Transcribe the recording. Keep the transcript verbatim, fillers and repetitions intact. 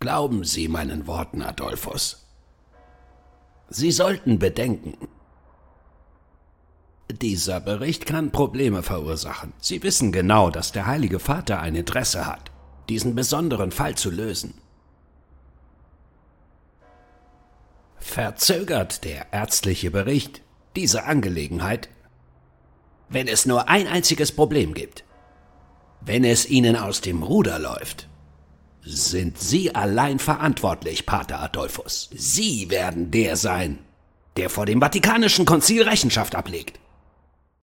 Glauben Sie meinen Worten, Adolphus. Sie sollten bedenken, dieser Bericht kann Probleme verursachen. Sie wissen genau, dass der Heilige Vater ein Interesse hat, diesen besonderen Fall zu lösen. Verzögert der ärztliche Bericht diese Angelegenheit, wenn es nur ein einziges Problem gibt, wenn es Ihnen aus dem Ruder läuft, sind Sie allein verantwortlich, Pater Adolphus. Sie werden der sein, der vor dem Vatikanischen Konzil Rechenschaft ablegt.